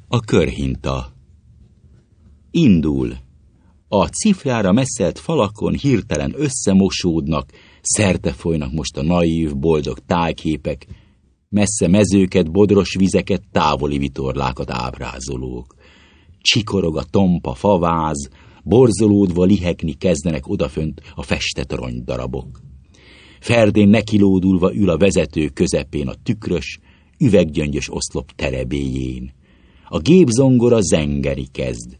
A körhinta. Indul. A cifrára messzelt falakon hirtelen összemosódnak, szerte folynak most a naív, boldog tájképek, messze mezőket, bodros vizeket, távoli vitorlákat ábrázolók. Csikorog a tompa faváz, borzolódva lihegni kezdenek odafönt a festett rongydarabok. Ferdén nekilódulva ül a vezető közepén a tükrös, üveggyöngyös oszlop terebélyén. A gépzongora zengeni kezd.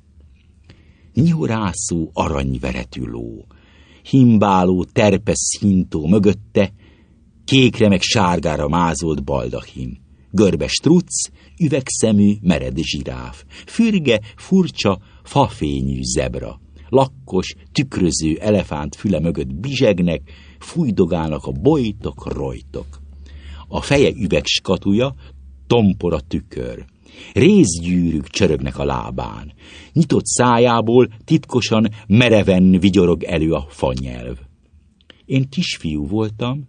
Nyihorászó aranyveretű ló, himbáló terpesz hintó mögötte, kékre meg sárgára mázolt baldachin, görbe struc, üvegszemű mered zsiráf, fürge, furcsa, fafényű zebra, lakkos, tükröző elefánt füle mögött bizsegnek, fújdogálnak a bojtok, rojtok. A feje üvegskatuja, tompora tükör. Rézgyűrűk csörögnek a lábán. Nyitott szájából titkosan, mereven vigyorog elő a fanyelv. Én kisfiú voltam,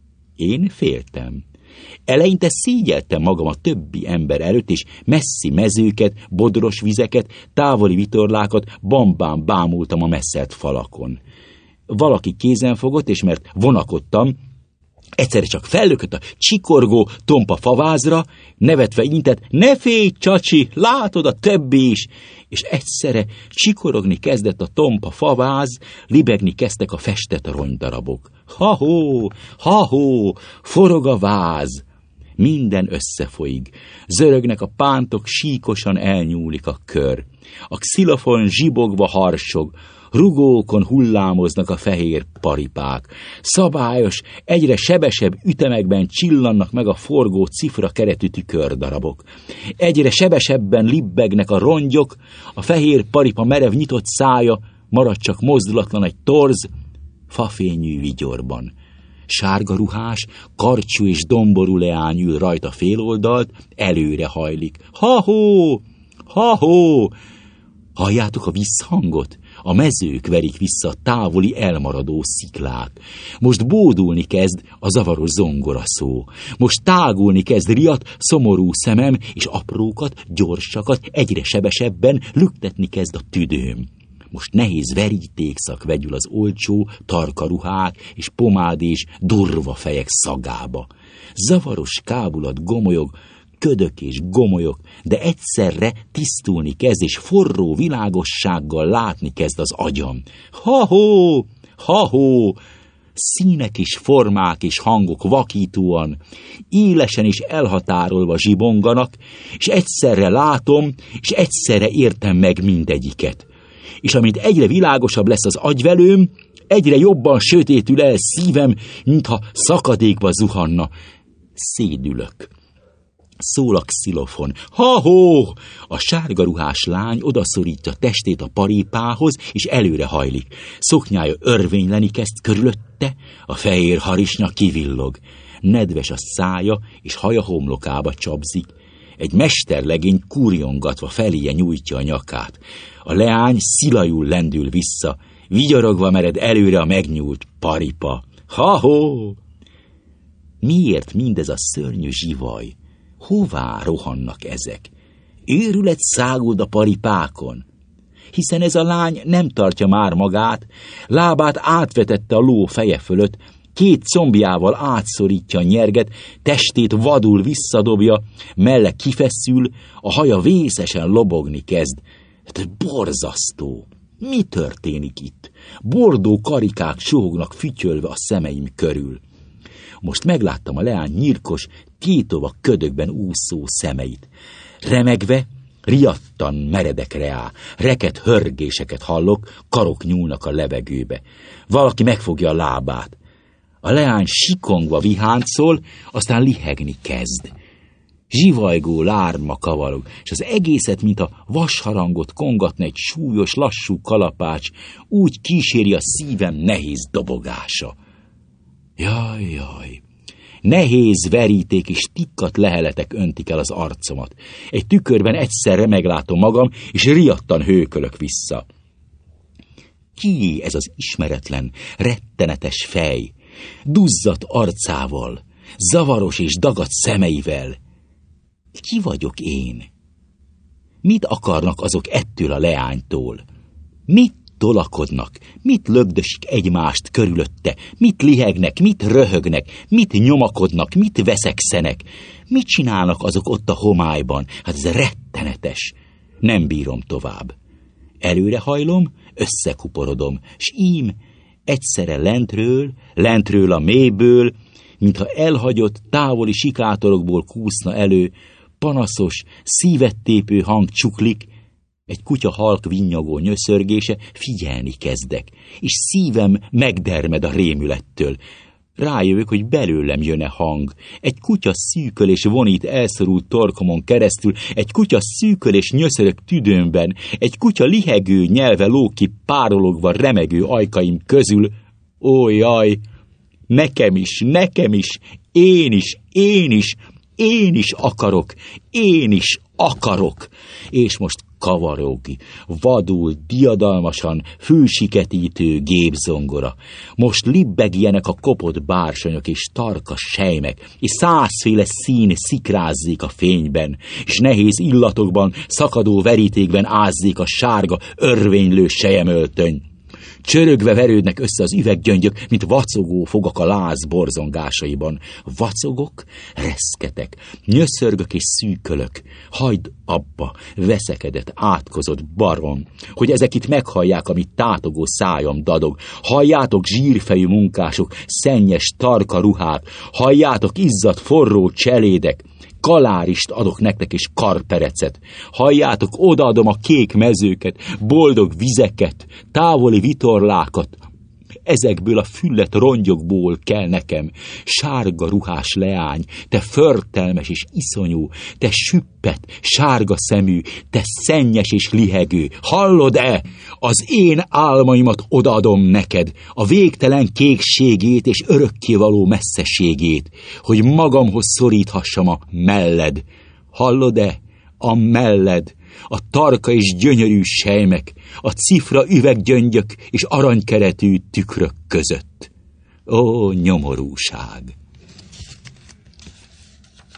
én féltem. Eleinte szégyeltem magam a többi ember előtt, és messzi mezőket, bodros vizeket, távoli vitorlákat bambán bámultam a messzelt falakon. Valaki kézen fogott, és mert vonakodtam, egyszerre csak fellökött a csikorgó, tompa favázra, nevetve intett, ne félj, csacsi, látod a többi is, és egyszerre csikorogni kezdett a tompa faváz, libegni kezdtek a festett rongydarabok. Ha-hó, ha-hó, forog a váz, minden összefolyik, zörögnek a pántok, síkosan elnyúlik a kör, a xilofon zsibogva harsog, rugókon hullámoznak a fehér paripák. Szabályos, egyre sebesebb ütemekben csillannak meg a forgó cifra keretű tükördarabok. Egyre sebesebben libbegnek a rongyok, a fehér paripa merev nyitott szája marad csak mozdulatlan egy torz, fafényű vigyorban. Sárga ruhás, karcsú és domború leány ül rajta féloldalt, előre hajlik. Ha-hó! Ha-hó! Halljátok a visszhangot? A mezők verik vissza a távoli elmaradó sziklák. Most bódulni kezd a zavaros zongoraszó. Most tágulni kezd riadt, szomorú szemem, és aprókat, gyorsakat egyre sebesebben lüktetni kezd a tüdőm. Most nehéz verítékszak vegyül az olcsó tarkaruhák és pomádés durva fejek szagába. Zavaros kábulat gomolyog, ködök és gomolyok, de egyszerre tisztulni kezd, és forró világossággal látni kezd az agyam. Ha-hó! Ha-hó! Színek és formák és hangok vakítóan, élesen és elhatárolva zsibonganak, és egyszerre látom, és egyszerre értem meg mindegyiket. És amint egyre világosabb lesz az agyvelőm, egyre jobban sötétül el szívem, mintha szakadékba zuhanna. Szédülök. Szól a xilofon. Ha-hó! A sárgaruhás lány odaszorítja testét a paripához, és előre hajlik. Szoknyája örvényleni kezd körülötte, a fehér harisnya kivillog. Nedves a szája, és haja homlokába csapzik. Egy mesterlegény kurjongatva feléje nyújtja a nyakát. A leány szilajul lendül vissza, vigyorogva mered előre a megnyúlt paripa. Ha-hó! Miért mindez a szörnyű zsivaj? Hová rohannak ezek? Őrület száguld a paripákon. Hiszen ez a lány nem tartja már magát, lábát átvetette a ló feje fölött, két combjával átszorítja a nyerget, testét vadul visszadobja, melle kifeszül, a haja vészesen lobogni kezd. Borzasztó! Mi történik itt? Bordó karikák suhognak fütyölve a szemeim körül. Most megláttam a leány nyírkos, tétova ködökben úszó szemeit. Remegve, riadtan meredek reá, reket hörgéseket hallok, karok nyúlnak a levegőbe. Valaki megfogja a lábát. A leány sikongva viháncol, aztán lihegni kezd. Zsivajgó lárma kavarog, és az egészet, mint a vasharangot kongatna egy súlyos, lassú kalapács, úgy kíséri a szívem nehéz dobogása. Jaj, jaj! Nehéz veríték és tikkat leheletek öntik el az arcomat. Egy tükörben egyszerre meglátom magam, és riadtan hőkölök vissza. Kié ez az ismeretlen, rettenetes fej? Duzzadt arcával, zavaros és dagadt szemeivel. Ki vagyok én? Mit akarnak azok ettől a leánytól? Mit tolakodnak, mit lögdösik egymást körülötte, mit lihegnek, mit röhögnek, mit nyomakodnak, mit veszekszenek, mit csinálnak azok ott a homályban? Hát ez rettenetes. Nem bírom tovább. Előrehajlom, összekuporodom, s ím egyszerre lentről a mélyből, mintha elhagyott, távoli sikátorokból kúszna elő, panaszos, szívet tépő hang csuklik, egy kutya halk vinnyogó nyöszörgése, figyelni kezdek, és szívem megdermed a rémülettől. Rájövök, hogy belőlem jön-e hang. Egy kutya szűköl és vonít elszorult torkomon keresztül, egy kutya szűköl és nyöszörög tüdőmben, egy kutya lihegő nyelve lóg ki párologva remegő ajkaim közül. Ó, jaj! Nekem is, én is akarok, és most kavarog, vadul, diadalmasan, fülsiketítő gépzongora. Most libbegjenek a kopott bársonyok és tarka sejmek, és 100 féle szín szikrázzik a fényben, és nehéz illatokban, szakadó verítékben ázzik a sárga, örvénylő selyemöltöny. Csörögve verődnek össze az üveggyöngyök, mint vacogó fogak a láz borzongásaiban. Vacogok, reszketek, nyöszörgök és szűkölök. Hagyd abba, veszekedett, átkozott barom, hogy ezek itt meghallják, amit tátogó szájam dadog. Halljátok, zsírfejű munkások, szennyes tarka ruhák, halljátok, izzadt forró cselédek. Kalárist adok nektek és karperecet. Halljátok, odaadom a kék mezőket, boldog vizeket, távoli vitorlákat. Ezekből a füllet rongyokból kell nekem, sárga ruhás leány, te förtelmes és iszonyú, te süppet, sárga szemű, te szennyes és lihegő. Hallod-e? Az én álmaimat odaadom neked, a végtelen kékségét és örökkévaló messzeségét, hogy magamhoz szoríthassam a melled. Hallod-e? A melled, a tarka és gyönyörű sejmek, a cifra üveggyöngyök és aranykeretű tükrök között. Ó, nyomorúság!